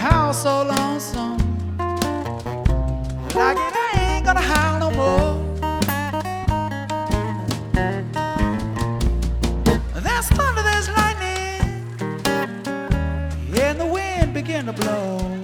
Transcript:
howl so lonesome, like I ain't gonna howl no more. There's thunder, there's lightning, and the wind begin to blow.